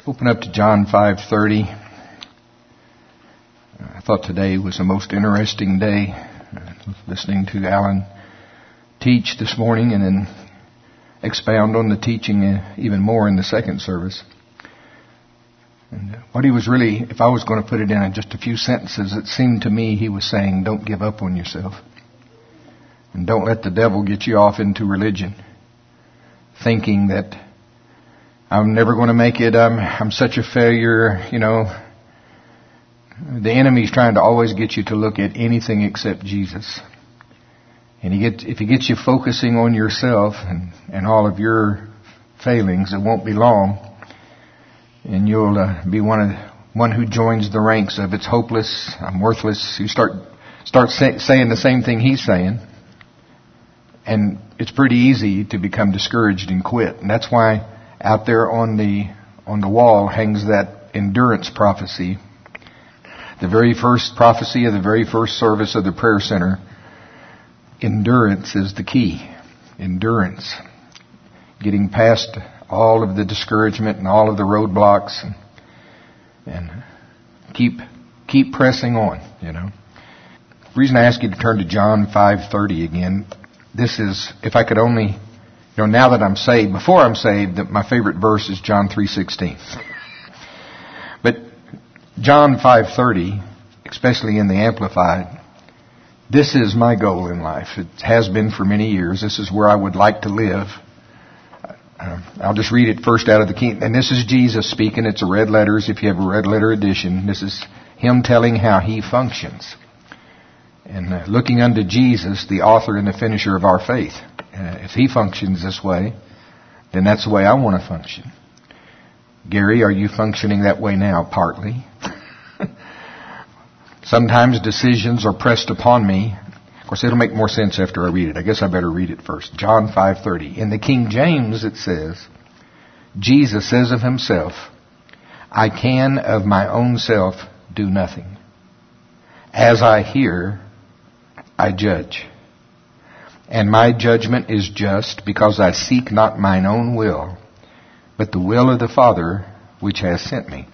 Open up to John 5:30. I thought today was the most interesting day. Listening to Alan teach this morning and then expound on the teaching even more in the second service. And what he was really, if I was going to put it in just a few sentences, it seemed to me he was saying, don't give up on yourself. And don't let the devil get you off into religion, thinking that I'm never going to make it, I'm such a failure, you know. The enemy's trying to always get you to look at anything except Jesus. And if he gets you focusing on yourself and all of your failings, it won't be long. And you'll be one who joins the ranks of it's hopeless, I'm worthless. You start saying the same thing he's saying. And it's pretty easy to become discouraged and quit. And that's why out there on the wall hangs that endurance prophecy. The very first prophecy of the very first service of the prayer center. Endurance is the key. Endurance. Getting past all of the discouragement and all of the roadblocks and keep pressing on, you know. The reason I ask you to turn to John 5:30 again, this is, if I could only, now that I'm saved, before I'm saved, my favorite verse is John 3:16. But John 5:30, especially in the Amplified, this is my goal in life. It has been for many years. This is where I would like to live. I'll just read it first out of the King. And this is Jesus speaking. It's a red letters. If you have a red letter edition, this is him telling how he functions. And looking unto Jesus, the author and the finisher of our faith. If he functions this way, then that's the way I want to function. Gary, are you functioning that way now? Partly. Sometimes decisions are pressed upon me. Of course, it'll make more sense after I read it. I guess I better read it first. John 5:30. In the King James it says, Jesus says of himself, I can of my own self do nothing. As I hear, I judge. And my judgment is just, because I seek not mine own will, but the will of the Father which has sent me.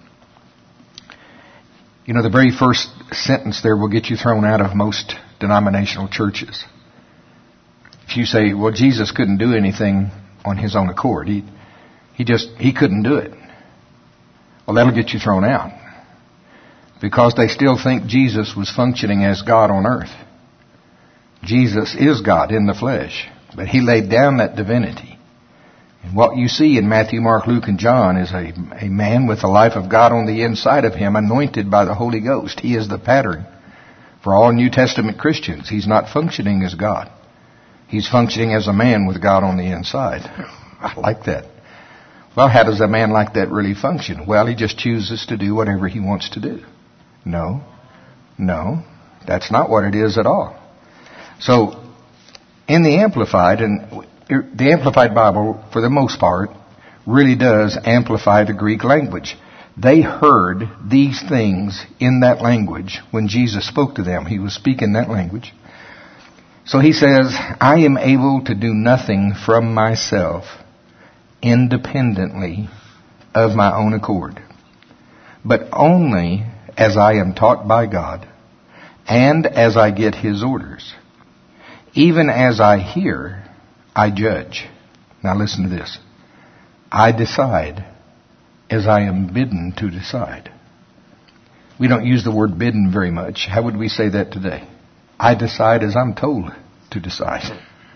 You know, the very first sentence there will get you thrown out of most denominational churches. If you say, well, Jesus couldn't do anything on his own accord. He couldn't do it. Well, that'll get you thrown out. Because they still think Jesus was functioning as God on earth. Jesus is God in the flesh, but he laid down that divinity. And what you see in Matthew, Mark, Luke, and John is a man with the life of God on the inside of him, anointed by the Holy Ghost. He is the pattern for all New Testament Christians. He's not functioning as God. He's functioning as a man with God on the inside. I like that. Well, how does a man like that really function? Well, he just chooses to do whatever he wants to do. No, that's not what it is at all. So, in the Amplified, and the Amplified Bible, for the most part, really does amplify the Greek language. They heard these things in that language when Jesus spoke to them. He was speaking that language. So he says, I am able to do nothing from myself independently of my own accord, but only as I am taught by God and as I get his orders. Even as I hear, I judge. Now listen to this. I decide as I am bidden to decide. We don't use the word bidden very much. How would we say that today? I decide as I'm told to decide.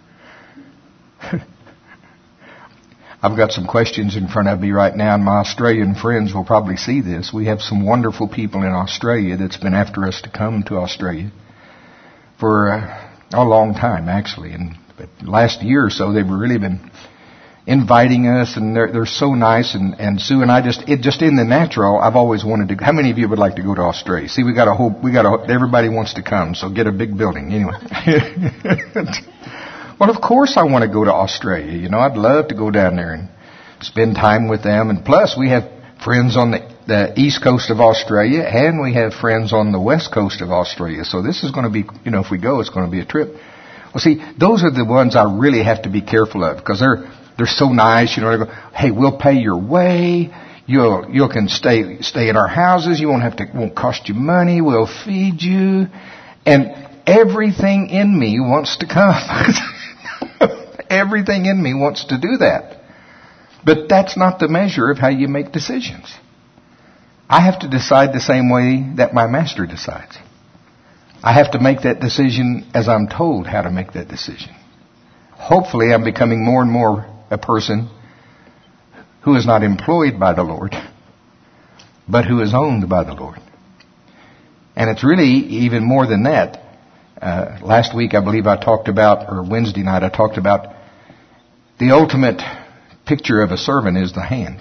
I've got some questions in front of me right now, and my Australian friends will probably see this. We have some wonderful people in Australia that's been after us to come to Australia for a long time, actually. But last year or so, they've really been inviting us, and they're so nice. And Sue and I just in the natural, I've always wanted to. How many of you would like to go to Australia? See, everybody wants to come, so get a big building anyway. Well, of course I want to go to Australia. I'd love to go down there and spend time with them. And plus, we have friends on the east coast of Australia, and we have friends on the west coast of Australia. So this is going to be, if we go, it's going to be a trip. Well, see, those are the ones I really have to be careful of, because they're so nice. They go, hey, we'll pay your way. You can stay in our houses. You won't cost you money. We'll feed you. And everything in me wants to come. Everything in me wants to do that. But that's not the measure of how you make decisions. I have to decide the same way that my master decides. I have to make that decision as I'm told how to make that decision. Hopefully I'm becoming more and more a person who is not employed by the Lord, but who is owned by the Lord. And it's really even more than that. Last week, I believe I talked about, or Wednesday night, I talked about the ultimate picture of a servant is the hand.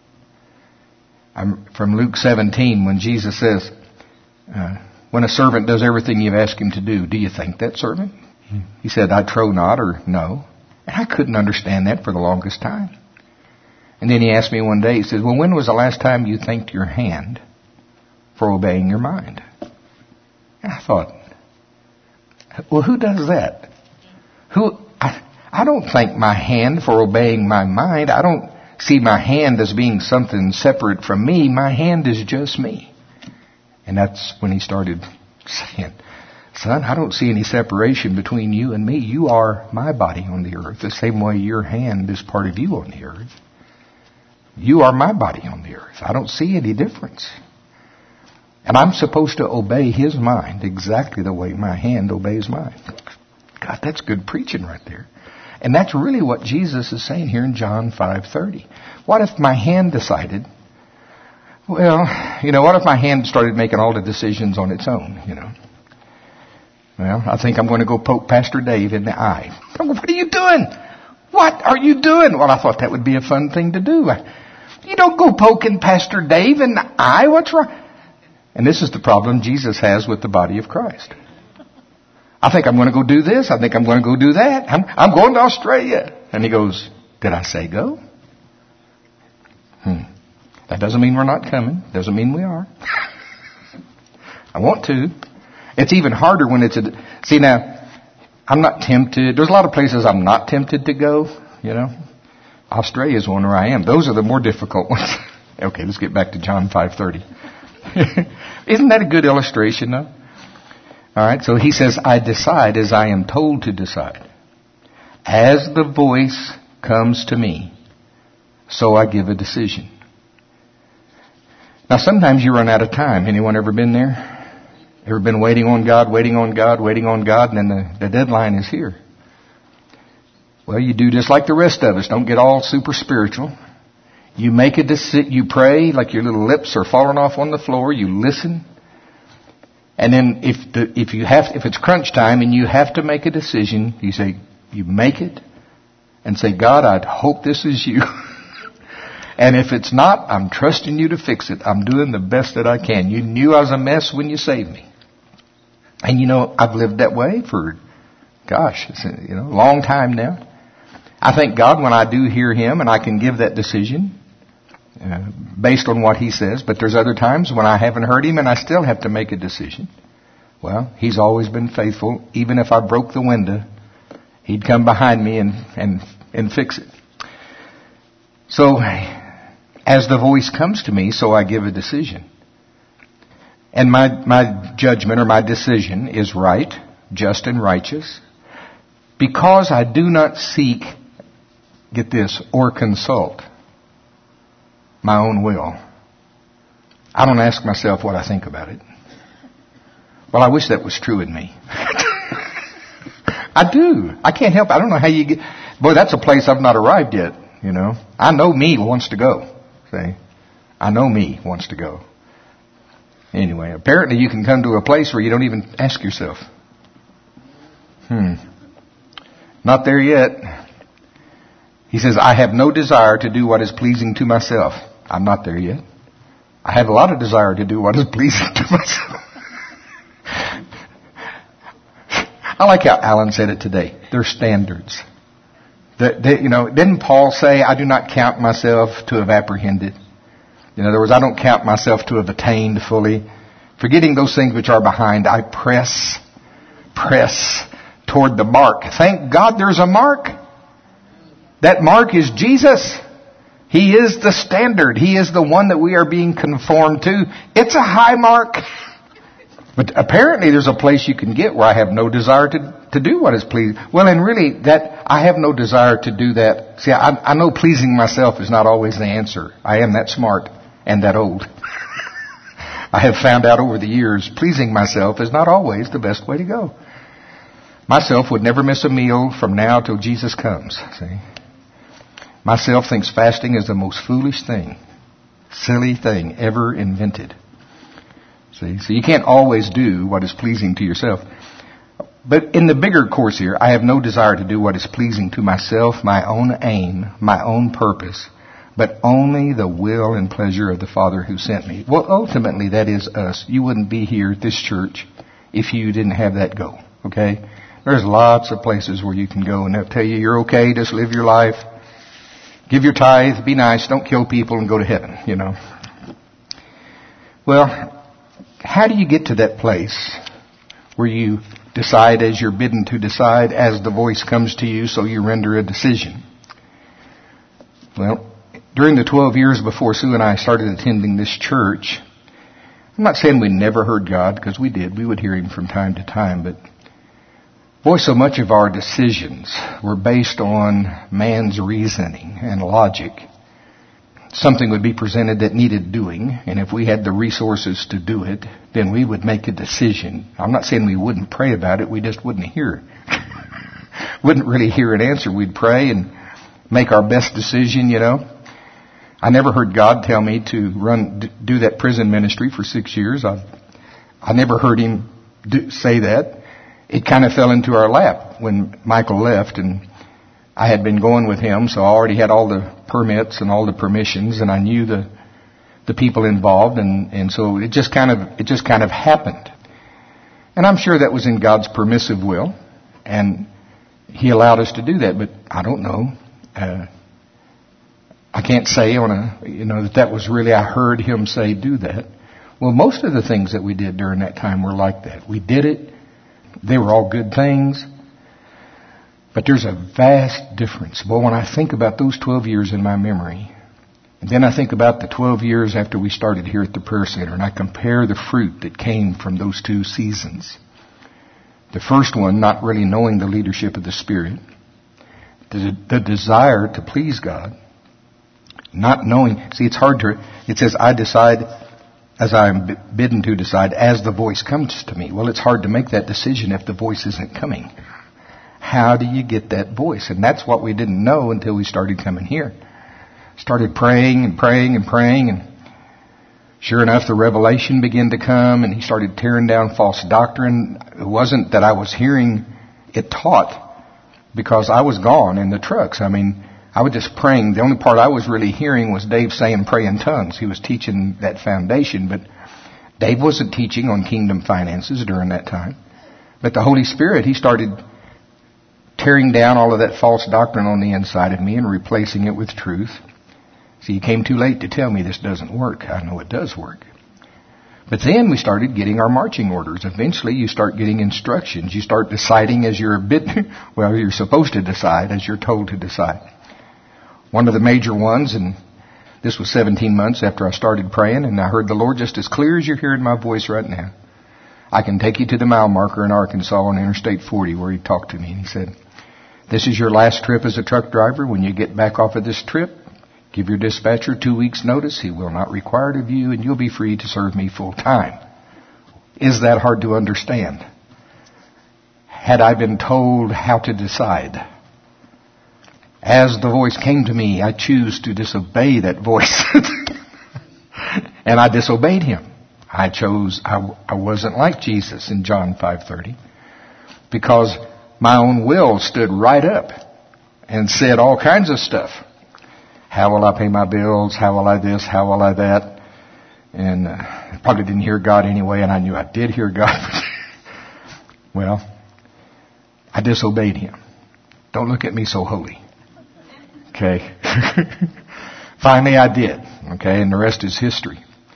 I'm from Luke 17, when Jesus says, when a servant does everything you've asked him to do you thank that servant? He said, I trow not, or no. And I couldn't understand that for the longest time. And then he asked me one day, he says, well, when was the last time you thanked your hand for obeying your mind? And I thought, well, who does that? I don't thank my hand for obeying my mind. I don't see my hand as being something separate from me. My hand is just me. And that's when he started saying, son, I don't see any separation between you and me. You are my body on the earth, the same way your hand is part of you on the earth. You are my body on the earth. I don't see any difference. And I'm supposed to obey his mind exactly the way my hand obeys mine. God, that's good preaching right there. And that's really what Jesus is saying here in John 5:30. What if my hand decided, well, what if my hand started making all the decisions on its own, Well, I think I'm going to go poke Pastor Dave in the eye. What are you doing? What are you doing? Well, I thought that would be a fun thing to do. You don't go poking Pastor Dave in the eye. What's wrong? And this is the problem Jesus has with the body of Christ. I think I'm going to go do this. I think I'm going to go do that. I'm going to Australia. And he goes, did I say go? That doesn't mean we're not coming. Doesn't mean we are. I want to. It's even harder when see now, I'm not tempted. There's a lot of places I'm not tempted to go, Australia is one where I am. Those are the more difficult ones. Okay, let's get back to John 5:30. Isn't that a good illustration, though? All right, so he says, I decide as I am told to decide. As the voice comes to me, so I give a decision. Now, sometimes you run out of time. Anyone ever been there? Ever been waiting on God, and then the deadline is here? Well, you do just like the rest of us. Don't get all super spiritual. You make a decision. You pray like your little lips are falling off on the floor. You listen. And then if it's crunch time and you have to make a decision, you make it and say, God, I hope this is you. And if it's not, I'm trusting you to fix it. I'm doing the best that I can. You knew I was a mess when you saved me. And I've lived that way for, it's a long time now. I thank God when I do hear him and I can give that decision based on what he says. But there's other times when I haven't heard him and I still have to make a decision. Well, he's always been faithful. Even if I broke the window, he'd come behind me and fix it. So, as the voice comes to me, so I give a decision. And my judgment or my decision is right, just and righteous, because I do not seek, get this, or consult my own will. I don't ask myself what I think about it. Well, I wish that was true in me. I do. I can't help it. I don't know how you get... Boy, that's a place I've not arrived yet, I know me wants to go. See? I know me wants to go. Anyway, apparently you can come to a place where you don't even ask yourself. Not there yet. He says, I have no desire to do what is pleasing to myself. I'm not there yet. I have a lot of desire to do what is pleasing to myself. I like how Alan said it today. They're standards. Didn't Paul say, I do not count myself to have apprehended? In other words, I don't count myself to have attained fully. Forgetting those things which are behind, I press toward the mark. Thank God there's a mark. That mark is Jesus. He is the standard. He is the one that we are being conformed to. It's a high mark. But apparently there's a place you can get where I have no desire to do what is pleasing. Well, and really, that I have no desire to do that. See, I know pleasing myself is not always the answer. I am that smart and that old. I have found out over the years, pleasing myself is not always the best way to go. Myself would never miss a meal from now till Jesus comes. See? Myself thinks fasting is the most foolish thing, silly thing ever invented. See? So you can't always do what is pleasing to yourself. But in the bigger course here, I have no desire to do what is pleasing to myself, my own aim, my own purpose, but only the will and pleasure of the Father who sent me. Well, ultimately, that is us. You wouldn't be here at this church if you didn't have that goal, okay? There's lots of places where you can go and they'll tell you you're okay, just live your life, give your tithe, be nice, don't kill people, and go to heaven, you know. Well, how do you get to that place where you decide as you're bidden to decide, as the voice comes to you, so you render a decision? Well, during the 12 years before Sue and I started attending this church, I'm not saying we never heard God, because we did. We would hear Him from time to time, but boy, so much of our decisions were based on man's reasoning and logic. Something would be presented that needed doing, and if we had the resources to do it, then we would make a decision. I'm not saying we wouldn't pray about it, we just wouldn't hear. Wouldn't really hear an answer. We'd pray and make our best decision, you know. I never heard God tell me to do that prison ministry for 6 years. I never heard Him say that. It kind of fell into our lap when Michael left, and I had been going with him, so I already had all the permits and all the permissions, and I knew the people involved, and so it just kind of happened. And I'm sure that was in God's permissive will, and He allowed us to do that, but I don't know. I can't say that was really, I heard Him say do that. Well, most of the things that we did during that time were like that. We did it. They were all good things. But there's a vast difference. Well, when I think about those 12 years in my memory, and then I think about the 12 years after we started here at the Prayer Center, and I compare the fruit that came from those 2 seasons. The first one, not really knowing the leadership of the Spirit. The desire to please God. Not knowing. See, it's hard to, it says, I decide as I am bidden to decide as the voice comes to me. Well, it's hard to make that decision if the voice isn't coming. How do you get that voice? And that's what we didn't know until we started coming here. Started praying and praying and praying, and sure enough, the revelation began to come, and He started tearing down false doctrine. It wasn't that I was hearing it taught, because I was gone in the trucks. I mean, I was just praying. The only part I was really hearing was Dave saying pray in tongues. He was teaching that foundation, but Dave wasn't teaching on kingdom finances during that time. But the Holy Spirit, He started tearing down all of that false doctrine on the inside of me and replacing it with truth. See, He came too late to tell me this doesn't work. I know it does work. But then we started getting our marching orders. Eventually you start getting instructions. You start deciding as you're you're supposed to decide as you're told to decide. One of the major ones, and this was 17 months after I started praying, and I heard the Lord just as clear as you're hearing my voice right now. I can take you to the mile marker in Arkansas on Interstate 40 where He talked to me, and He said, this is your last trip as a truck driver. When you get back off of this trip, give your dispatcher 2 weeks notice. He will not require it of you, and you'll be free to serve me full time. Is that hard to understand? Had I been told how to decide? As the voice came to me, I choose to disobey that voice. And I disobeyed Him. I wasn't like Jesus in John 5:30. Because my own will stood right up and said all kinds of stuff. How will I pay my bills? How will I this? How will I that? And I probably didn't hear God anyway, and I knew I did hear God. Well, I disobeyed Him. Don't look at me so holy. Okay. Finally I did. Okay, and the rest is history.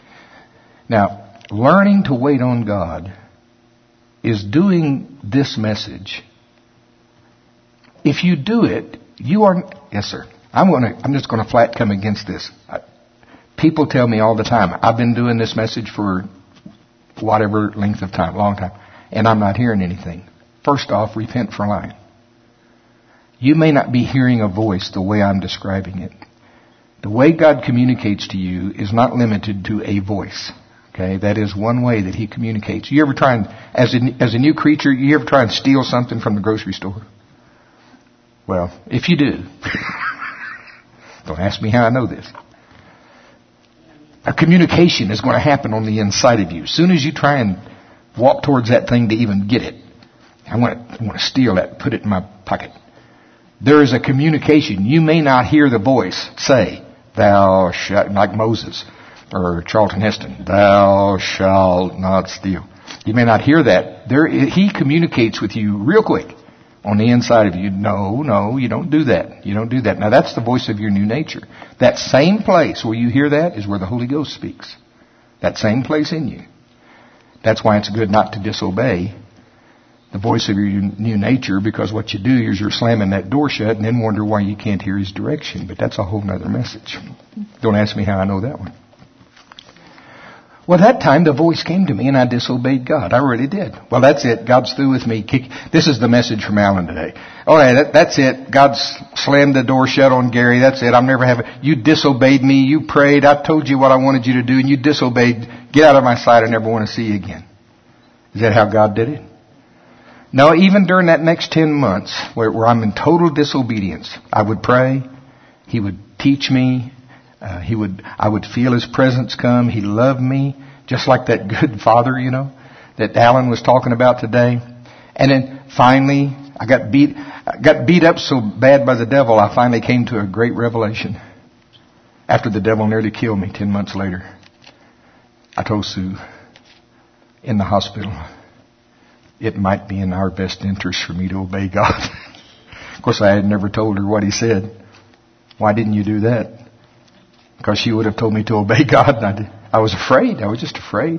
Now, learning to wait on God is doing this message. If you do it, you are... Yes, sir. I'm just going to flat come against this. People tell me all the time, I've been doing this message for whatever length of time, long time, and I'm not hearing anything. First off, repent for lying. You may not be hearing a voice the way I'm describing it. The way God communicates to you is not limited to a voice. Okay, that is one way that He communicates. You ever try and, as a new creature, you ever try and steal something from the grocery store? Well, if you do, don't ask me how I know this. A communication is going to happen on the inside of you. As soon as you try and walk towards that thing to even get it, I want to steal that, put it in my pocket. There is a communication. You may not hear the voice say, "Thou shalt," like Moses or Charlton Heston, "Thou shalt not steal." You may not hear that. He communicates with you real quick on the inside of you. No, you don't do that. You don't do that. Now that's the voice of your new nature. That same place where you hear that is where the Holy Ghost speaks. That same place in you. That's why it's good not to disobey the voice of your new nature, because what you do is you're slamming that door shut and then wonder why you can't hear His direction. But that's a whole other message. Don't ask me how I know that one. Well, that time the voice came to me and I disobeyed God. I really did. Well, that's it. God's through with me. This is the message from Alan today. Oh, yeah, that's it. God's slammed the door shut on Gary. That's it. I'm never having. You disobeyed me. You prayed. I told you what I wanted you to do and you disobeyed. Get out of my sight. I never want to see you again. Is that how God did it? No, even during that next 10 months where I'm in total disobedience, I would pray. He would teach me. I would feel His presence come. He loved me, just like that good father, that Alan was talking about today. And then finally, I got beat up so bad by the devil, I finally came to a great revelation. After the devil nearly killed me 10 months later, I told Sue in the hospital, it might be in our best interest for me to obey God. Of course, I had never told her what He said. Why didn't you do that? Because she would have told me to obey God. And I was afraid. I was just afraid,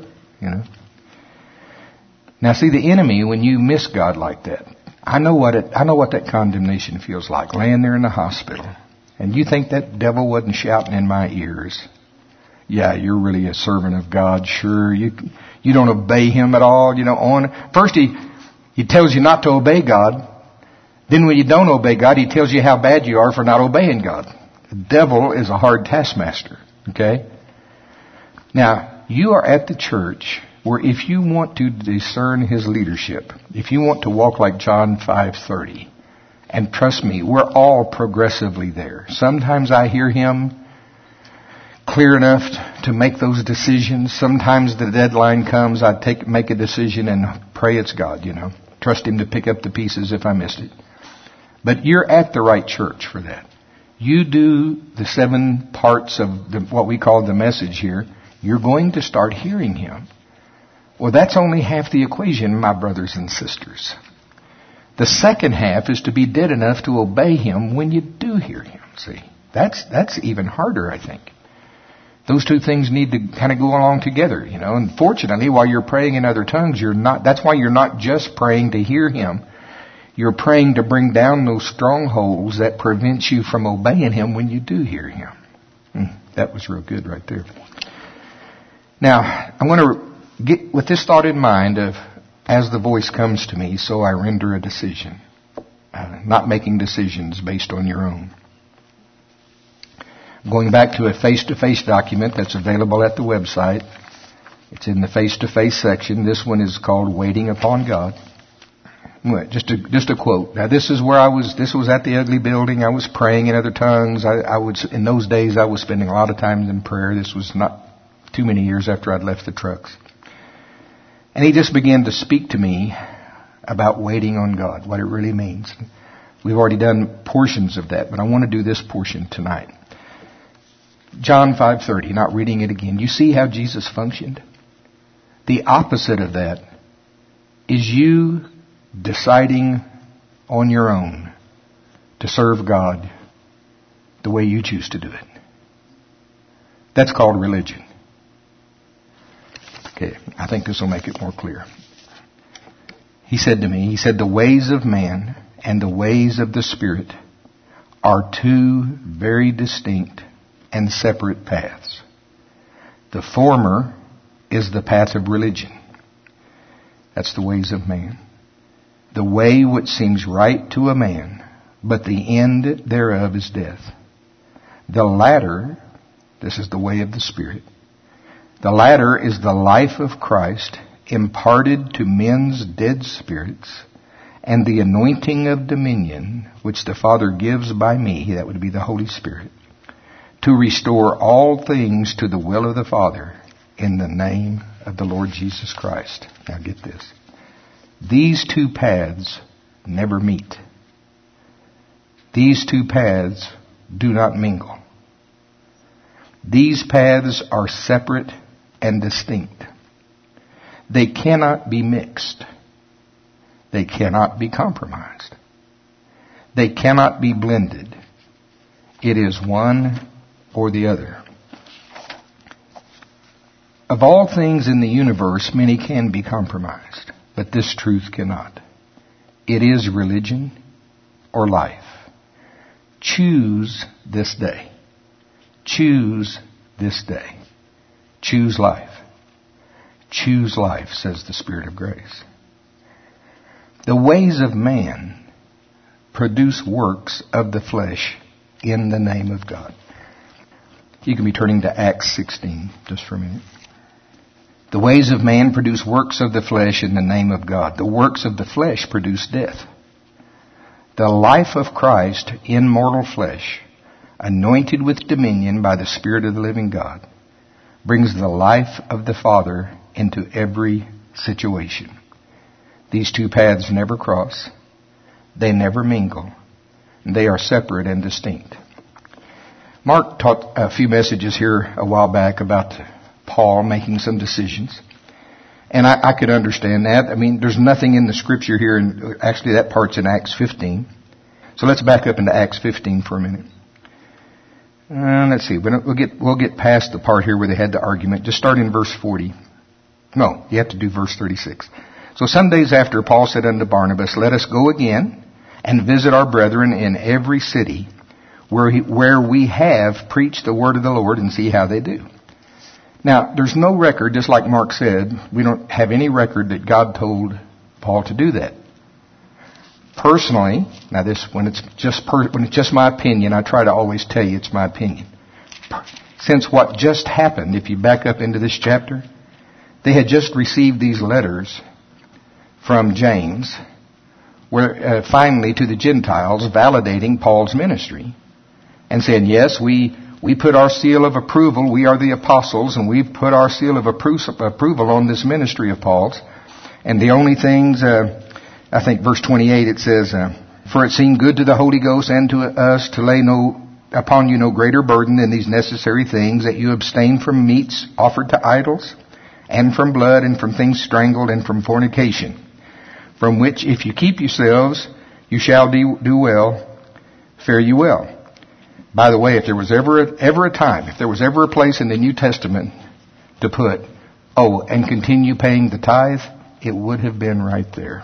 Now see, the enemy, when you miss God like that, I know what that condemnation feels like, laying there in the hospital. And you think that devil wasn't shouting in my ears, "Yeah, you're really a servant of God. Sure, you don't obey Him at all." First he tells you not to obey God. Then when you don't obey God, He tells you how bad you are for not obeying God. The devil is a hard taskmaster. Okay? Now, you are at the church where if you want to discern His leadership, if you want to walk like John 5:30, and trust me, we're all progressively there. Sometimes I hear Him clear enough to make those decisions. Sometimes the deadline comes, I make a decision and pray it's God, Trust Him to pick up the pieces if I missed it. But you're at the right church for that. You do the 7 parts of what we call the message here. You're going to start hearing Him. Well, that's only half the equation, my brothers and sisters. The second half is to be dead enough to obey Him when you do hear Him. See, that's even harder, I think. Those two things need to kind of go along together, And fortunately, while you're praying in other tongues, that's why you're not just praying to hear Him. You're praying to bring down those strongholds that prevent you from obeying Him when you do hear Him. That was real good right there. Now, I'm going to get with this thought in mind of, as the voice comes to me, so I render a decision. Not making decisions based on your own. I'm going back to a face-to-face document that's available at the website. It's in the face-to-face section. This one is called Waiting Upon God. Just a quote. Now this is where I was. This was at the Ugly Building. I was praying in other tongues. In those days I was spending a lot of time in prayer. This was not too many years after I'd left the trucks. And He just began to speak to me about waiting on God, what it really means. We've already done portions of that, but I want to do this portion tonight. John 5:30. Not reading it again. You see how Jesus functioned? The opposite of that is you deciding on your own to serve God the way you choose to do it. That's called religion. Okay, I think this will make it more clear. He said to me, the ways of man and the ways of the Spirit are two very distinct and separate paths. The former is the path of religion. That's the ways of man. The way which seems right to a man, but the end thereof is death. The latter, this is the way of the Spirit. The latter is the life of Christ imparted to men's dead spirits, and the anointing of dominion which the Father gives by me, that would be the Holy Spirit, to restore all things to the will of the Father in the name of the Lord Jesus Christ. Now get this. These two paths never meet. These two paths do not mingle. These paths are separate and distinct. They cannot be mixed. They cannot be compromised. They cannot be blended. It is one or the other. Of all things in the universe, many can be compromised, but this truth cannot. It is religion or life. Choose this day. Choose this day. Choose life. Choose life, says the Spirit of grace. The ways of man produce works of the flesh in the name of God. You can be turning to Acts 16 just for a minute. The ways of man produce works of the flesh in the name of God. The works of the flesh produce death. The life of Christ in mortal flesh, anointed with dominion by the Spirit of the living God, brings the life of the Father into every situation. These two paths never cross. They never mingle. They are separate and distinct. Mark taught a few messages here a while back about Paul making some decisions. And I could understand that. I mean, there's nothing in the scripture here, and actually that part's in Acts 15. So let's back up into Acts 15 for a minute. Let's see. We'll get past the part here where they had the argument. Just start in verse 40. No, you have to do verse 36. So some days after, Paul said unto Barnabas, Let us go again and visit our brethren in every city where we have preached the word of the Lord, and see how they do. Now, there's no record, just like Mark said, we don't have any record that God told Paul to do that. Personally, now when it's just my opinion, I try to always tell you it's my opinion. Since what just happened, if you back up into this chapter, they had just received these letters from James, where finally to the Gentiles, validating Paul's ministry and saying, yes, we put our seal of approval. We are the apostles, and we've put our seal of approval on this ministry of Paul's. And the only things, I think verse 28, it says, For it seemed good to the Holy Ghost and to us to lay upon you no greater burden than these necessary things, that you abstain from meats offered to idols, and from blood, and from things strangled, and from fornication, from which if you keep yourselves, you shall do well, fare you well. By the way, if there was ever a time, if there was ever a place in the New Testament to put, and continue paying the tithe, it would have been right there.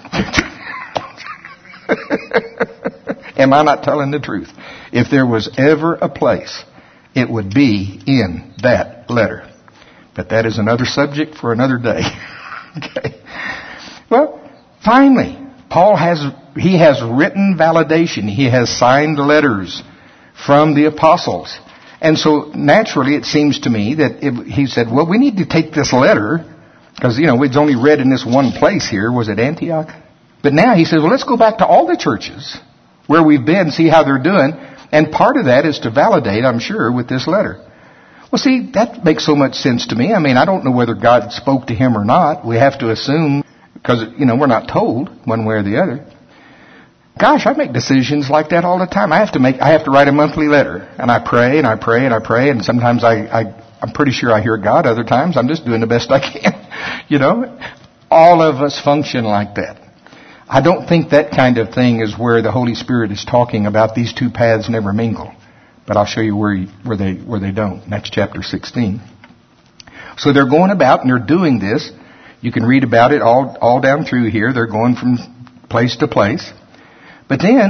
Am I not telling the truth? If there was ever a place, it would be in that letter. But that is another subject for another day. Okay. Well, finally, Paul has written validation. He has signed letters from the apostles. And so naturally it seems to me that he said, well, we need to take this letter, because, it's only read in this one place here. Was it Antioch? But now he says, well, let's go back to all the churches where we've been, see how they're doing. And part of that is to validate, I'm sure, with this letter. Well, see, that makes so much sense to me. I mean, I don't know whether God spoke to him or not. We have to assume, because, we're not told one way or the other. Gosh, I make decisions like that all the time. I have to write a monthly letter, and I pray and I pray and I pray, and sometimes I'm pretty sure I hear God. Other times I'm just doing the best I can. All of us function like that. I don't think that kind of thing is where the Holy Spirit is talking about these two paths never mingle. But I'll show you where they don't. That's chapter 16. So they're going about and they're doing this. You can read about it all down through here. They're going from place to place. But then,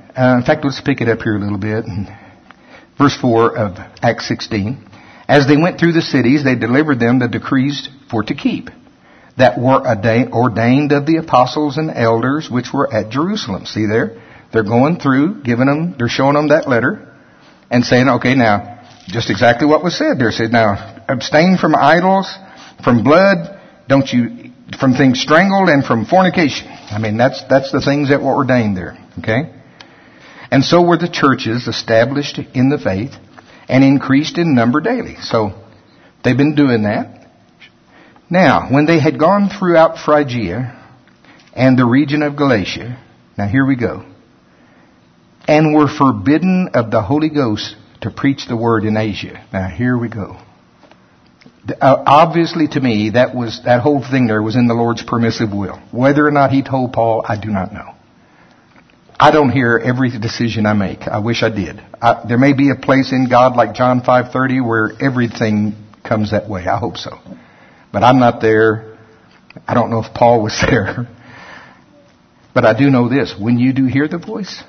In fact, let's pick it up here a little bit. Verse 4 of Acts 16. As they went through the cities, they delivered them the decrees for to keep, that were ordained of the apostles and elders which were at Jerusalem. See there? They're going through, they're showing them that letter and saying, okay, now, just exactly what was said there. It said, now, abstain from idols, from blood, from things strangled, and from fornication. I mean, that's the things that were ordained there. Okay? And so were the churches established in the faith and increased in number daily. So, they've been doing that. Now, when they had gone throughout Phrygia and the region of Galatia, now here we go, and were forbidden of the Holy Ghost to preach the word in Asia. Now here we go. Obviously to me, that whole thing there was in the Lord's permissive will. Whether or not He told Paul, I do not know. I don't hear every decision I make. I wish I did. There may be a place in God like John 5:30 where everything comes that way. I hope so. But I'm not there. I don't know if Paul was there. But I do know this. When you do hear the voice,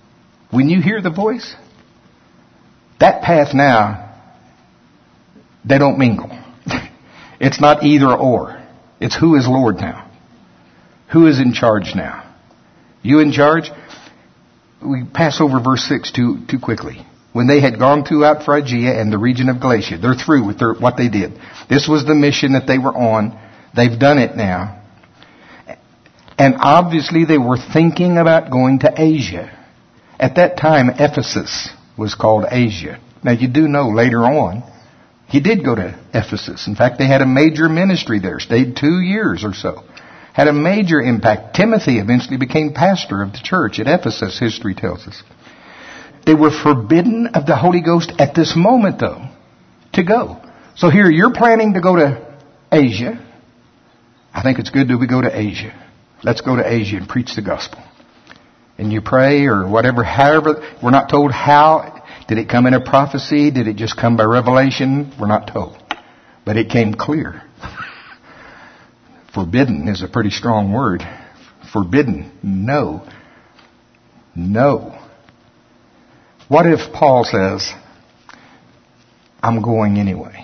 that path now, they don't mingle. It's not either or. It's who is Lord now. Who is in charge now? You in charge? We pass over verse 6 too quickly. When they had gone throughout Phrygia and the region of Galatia, they're through with what they did. This was the mission that they were on. They've done it now. And obviously they were thinking about going to Asia. At that time, Ephesus was called Asia. Now you do know later on, he did go to Ephesus. In fact, they had a major ministry there. Stayed 2 years or so. Had a major impact. Timothy eventually became pastor of the church at Ephesus, history tells us. They were forbidden of the Holy Ghost at this moment, though, to go. So here, you're planning to go to Asia. I think it's good that we go to Asia. Let's go to Asia and preach the gospel. And you pray or whatever, however, we're not told how. Did it come in a prophecy? Did it just come by revelation? We're not told. But it came clear. Forbidden is a pretty strong word. Forbidden. No. No. What if Paul says, I'm going anyway?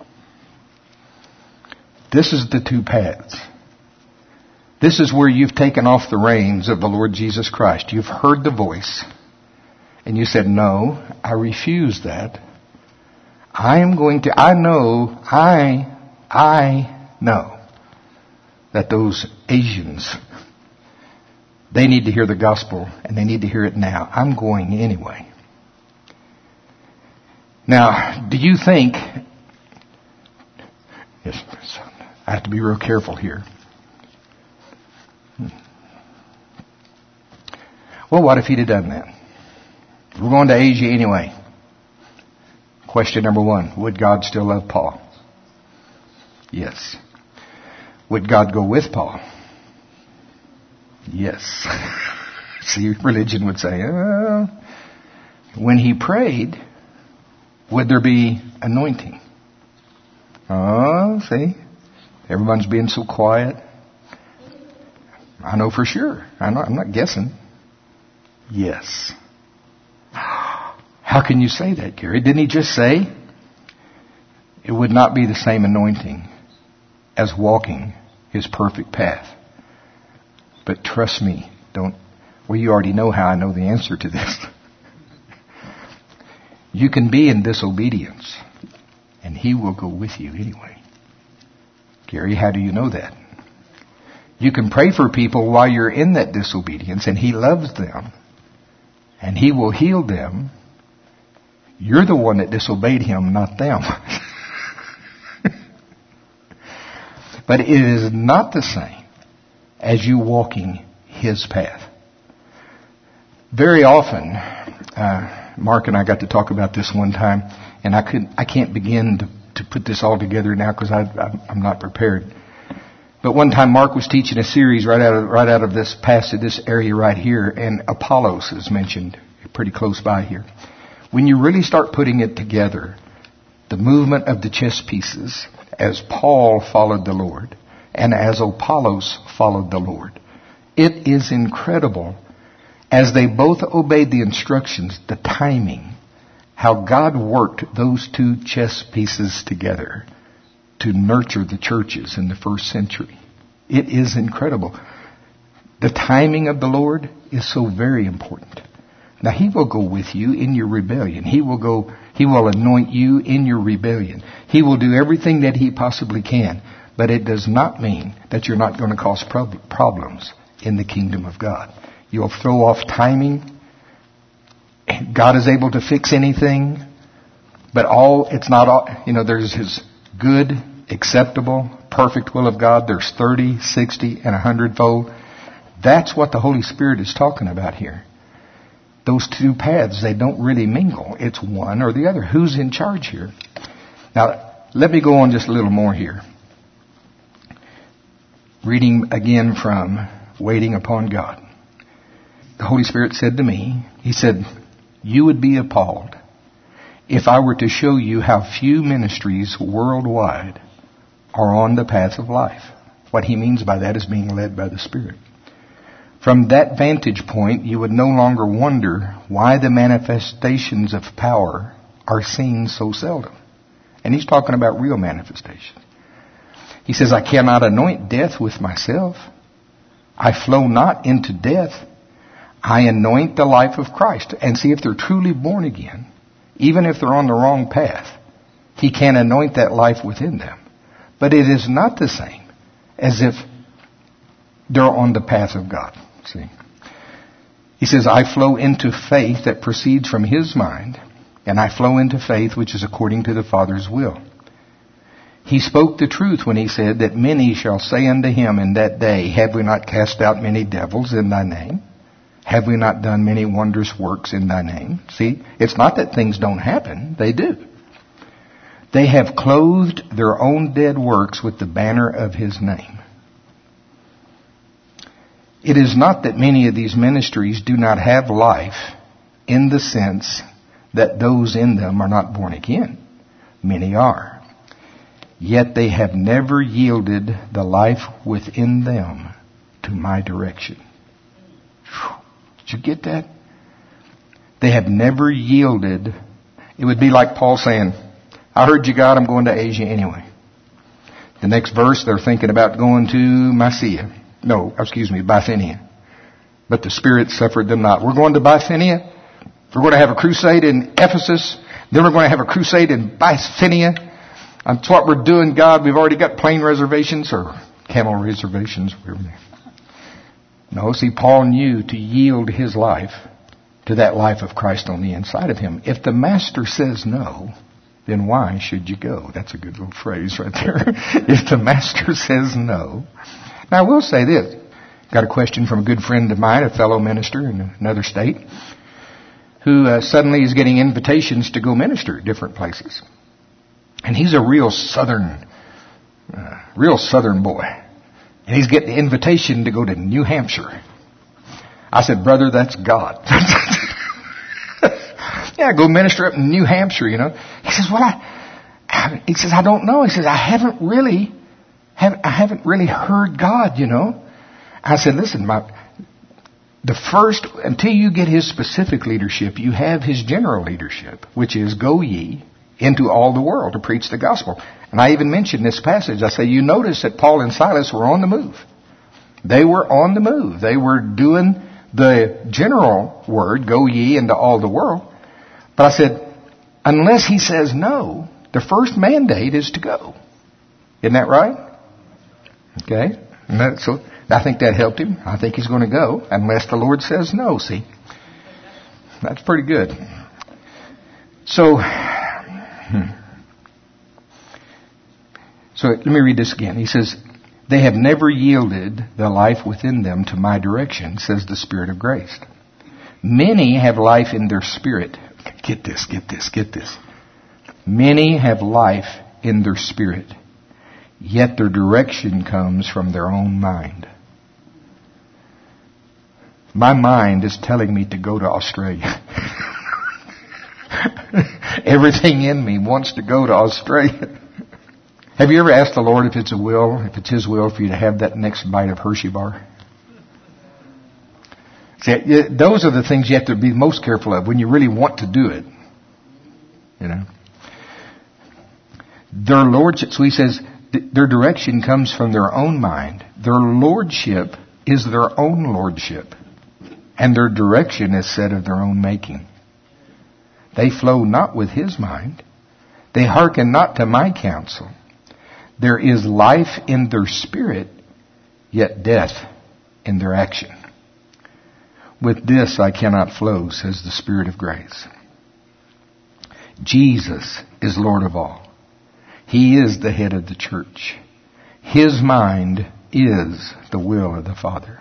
This is the two paths. This is where you've taken off the reins of the Lord Jesus Christ. You've heard the voice. And you said, no, I refuse that. I know that those Asians, they need to hear the gospel and they need to hear it now. I'm going anyway. Now, do you think, yes, I have to be real careful here. Well, what if he'd have done that? We're going to Asia anyway. Question number 1, would God still love Paul? Yes. Would God go with Paul? Yes. See, religion would say, when he prayed, would there be anointing? Oh, see? Everyone's being so quiet. I know for sure. I'm not guessing. Yes. How can you say that, Gary? Didn't he just say it would not be the same anointing as walking his perfect path? But trust me, you already know how I know the answer to this. You can be in disobedience, and he will go with you anyway. Gary, how do you know that? You can pray for people while you're in that disobedience, and he loves them, and he will heal them. You're the one that disobeyed him, not them. But it is not the same as you walking his path. Very often, Mark and I got to talk about this one time, and I can't begin to put this all together now because I'm not prepared. But one time Mark was teaching a series right out of this passage, this area right here, and Apollos is mentioned pretty close by here. When you really start putting it together, the movement of the chess pieces, as Paul followed the Lord, and as Apollos followed the Lord, it is incredible. As they both obeyed the instructions, the timing, how God worked those two chess pieces together to nurture the churches in the first century. It is incredible. The timing of the Lord is so very important. Now, He will go with you in your rebellion. He will anoint you in your rebellion. He will do everything that He possibly can. But it does not mean that you're not going to cause problems in the kingdom of God. You'll throw off timing. God is able to fix anything. But there's His good, acceptable, perfect will of God. There's 30, 60, and 100-fold. That's what the Holy Spirit is talking about here. Those two paths, they don't really mingle. It's one or the other. Who's in charge here? Now, let me go on just a little more here. Reading again from Waiting Upon God. The Holy Spirit said to me, He said, you would be appalled if I were to show you how few ministries worldwide are on the path of life. What he means by that is being led by the Spirit. From that vantage point, you would no longer wonder why the manifestations of power are seen so seldom. And he's talking about real manifestations. He says, I cannot anoint death with myself. I flow not into death. I anoint the life of Christ. And see, if they're truly born again, even if they're on the wrong path, He can anoint that life within them. But it is not the same as if they're on the path of God. See? He says, I flow into faith that proceeds from His mind, and I flow into faith which is according to the Father's will. He spoke the truth when He said that many shall say unto Him in that day, have we not cast out many devils in Thy name? Have we not done many wondrous works in Thy name? See, it's not that things don't happen. They do. They have clothed their own dead works with the banner of His name. It is not that many of these ministries do not have life in the sense that those in them are not born again. Many are. Yet they have never yielded the life within them to my direction. Did you get that? They have never yielded. It would be like Paul saying, I heard you, God, I'm going to Asia anyway. The next verse, they're thinking about going to Bithynia. But the Spirit suffered them not. We're going to Bithynia. We're going to have a crusade in Ephesus. Then we're going to have a crusade in Bithynia. That's what we're doing, God. We've already got plane reservations or camel reservations. No, see, Paul knew to yield his life to that life of Christ on the inside of him. If the Master says no, then why should you go? That's a good little phrase right there. If the Master says no. Now, I will say this. Got a question from a good friend of mine, a fellow minister in another state, who suddenly is getting invitations to go minister at different places. And he's a real southern boy. And he's getting the invitation to go to New Hampshire. I said, brother, that's God. Yeah, go minister up in New Hampshire, you know. He says, I don't know. He says, I haven't really heard God, you know. I said, listen, until you get His specific leadership, you have His general leadership, which is go ye into all the world to preach the gospel. And I even mentioned this passage. I say, you notice that Paul and Silas were on the move. They were on the move. They were doing the general word, go ye into all the world. But I said, unless He says no, the first mandate is to go. Isn't that right? Okay. So I think that helped him. I think he's going to go unless the Lord says no, see. That's pretty good. So let me read this again. He says, they have never yielded the life within them to my direction, says the Spirit of grace. Many have life in their spirit. Get this. Many have life in their spirit, yet their direction comes from their own mind. My mind is telling me to go to Australia. Everything in me wants to go to Australia. Have you ever asked the Lord if it's His will for you to have that next bite of Hershey bar? See, those are the things you have to be most careful of when you really want to do it. You know. Their lordship, so he says, their direction comes from their own mind. Their lordship is their own lordship. And their direction is set of their own making. They flow not with his mind. They hearken not to my counsel. There is life in their spirit, yet death in their action. With this I cannot flow, says the Spirit of grace. Jesus is Lord of all. He is the head of the church. His mind is the will of the Father.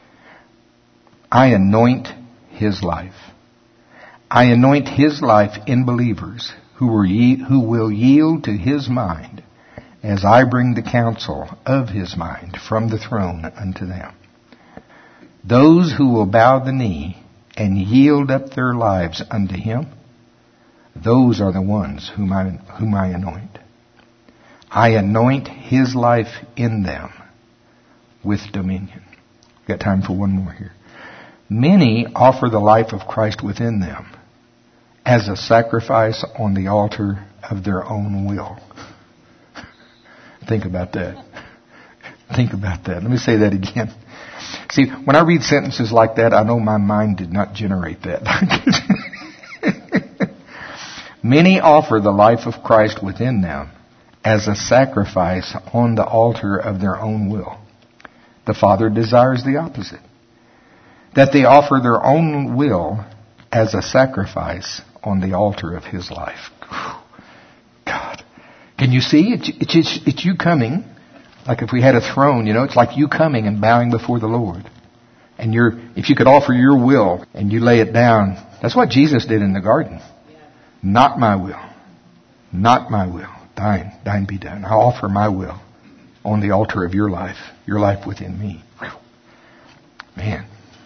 I anoint his life. I anoint his life in believers who will yield to his mind as I bring the counsel of his mind from the throne unto them. Those who will bow the knee and yield up their lives unto him, those are the ones whom I anoint. I anoint his life in them with dominion. Got time for one more here. Many offer the life of Christ within them as a sacrifice on the altar of their own will. Think about that. Think about that. Let me say that again. See, when I read sentences like that, I know my mind did not generate that. Many offer the life of Christ within them as a sacrifice on the altar of their own will. The Father desires the opposite. That they offer their own will as a sacrifice on the altar of his life. God. Can you see? It's you coming. Like if we had a throne, it's like you coming and bowing before the Lord. And if you could offer your will and you lay it down, that's what Jesus did in the garden. Not my will. Not my will. Thine be done. I offer my will on the altar of your life within me. Man.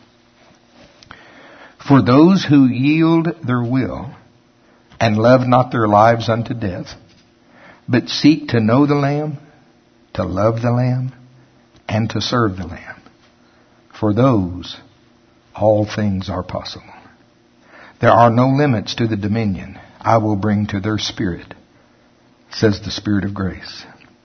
For those who yield their will and love not their lives unto death, but seek to know the Lamb, to love the Lamb, and to serve the Lamb. For those, all things are possible. There are no limits to the dominion I will bring to their spirit, says the Spirit of grace.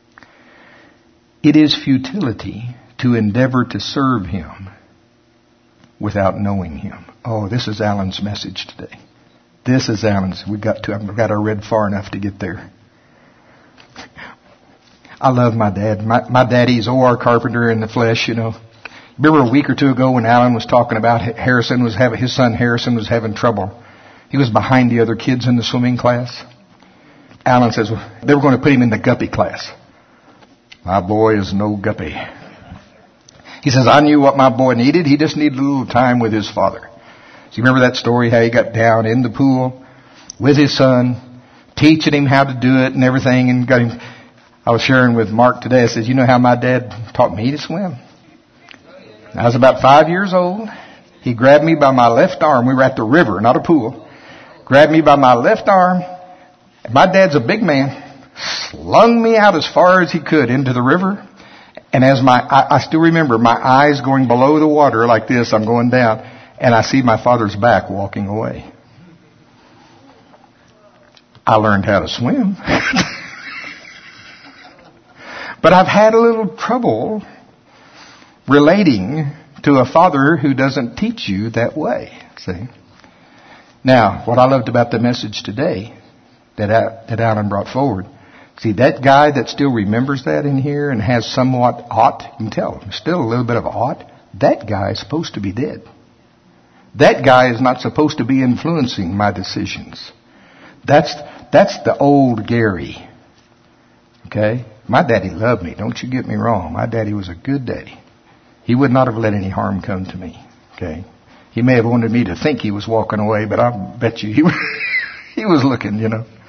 It is futility to endeavor to serve him without knowing him. Oh, this is Alan's message today. This is Alan's. I've got to read far enough to get there. I love my dad. My daddy's O.R. Carpenter in the flesh, Remember a week or two ago when Alan was talking about his son Harrison was having trouble. He was behind the other kids in the swimming class. Alan says, they were going to put him in the guppy class. My boy is no guppy. He says, I knew what my boy needed. He just needed a little time with his father. So you remember that story, how he got down in the pool with his son, teaching him how to do it and everything, and got him. I was sharing with Mark today. I said, you know how my dad taught me to swim? I was about 5 years old. He grabbed me by my left arm. We were at the river, not a pool. Grabbed me by my left arm. My dad's a big man. Slung me out as far as he could into the river. And I still remember my eyes going below the water like this. I'm going down. And I see my father's back walking away. I learned how to swim. But I've had a little trouble relating to a father who doesn't teach you that way. See? Now, what I loved about the message today that Alan brought forward, see, that guy that still remembers that in here and has somewhat ought, you can tell, still a little bit of ought, that guy is supposed to be dead. That guy is not supposed to be influencing my decisions. That's the old Gary. Okay? My daddy loved me. Don't you get me wrong. My daddy was a good daddy. He would not have let any harm come to me. Okay? He may have wanted me to think he was walking away, but I bet you he was looking,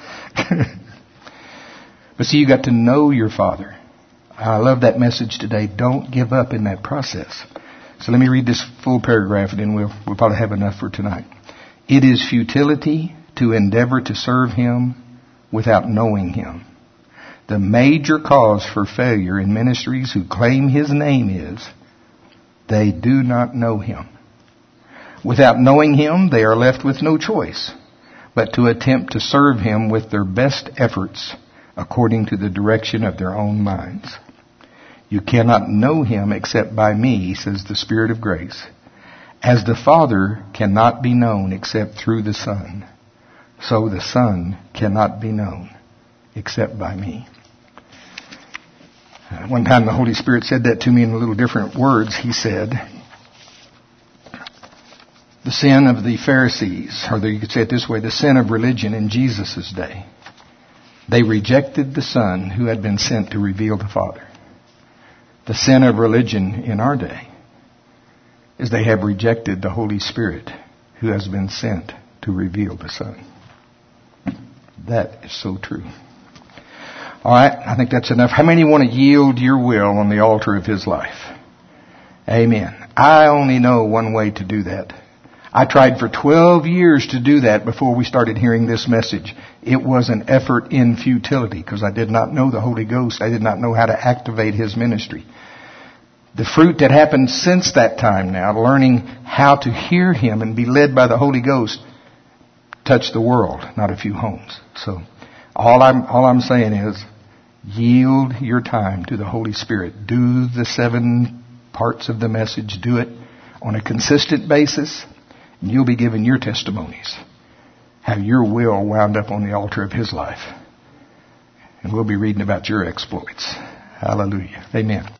But see, you got to know your father. I love that message today. Don't give up in that process. So let me read this full paragraph and then we'll probably have enough for tonight. It is futility to endeavor to serve him without knowing him. The major cause for failure in ministries who claim his name is they do not know him. Without knowing Him, they are left with no choice but to attempt to serve Him with their best efforts according to the direction of their own minds. You cannot know Him except by me, says the Spirit of grace, as the Father cannot be known except through the Son. So the Son cannot be known except by me. One time the Holy Spirit said that to me in a little different words. He said, the sin of the Pharisees, or you could say it this way, the sin of religion in Jesus' day. They rejected the Son who had been sent to reveal the Father. The sin of religion in our day is they have rejected the Holy Spirit who has been sent to reveal the Son. That is so true. All right, I think that's enough. How many want to yield your will on the altar of His life? Amen. I only know one way to do that. I tried for 12 years to do that before we started hearing this message. It was an effort in futility because I did not know the Holy Ghost. I did not know how to activate His ministry. The fruit that happened since that time now, learning how to hear Him and be led by the Holy Ghost, touched the world, not a few homes. So all I'm saying is yield your time to the Holy Spirit. Do the 7 parts of the message. Do it on a consistent basis. And you'll be giving your testimonies. How your will wound up on the altar of His life. And we'll be reading about your exploits. Hallelujah. Amen.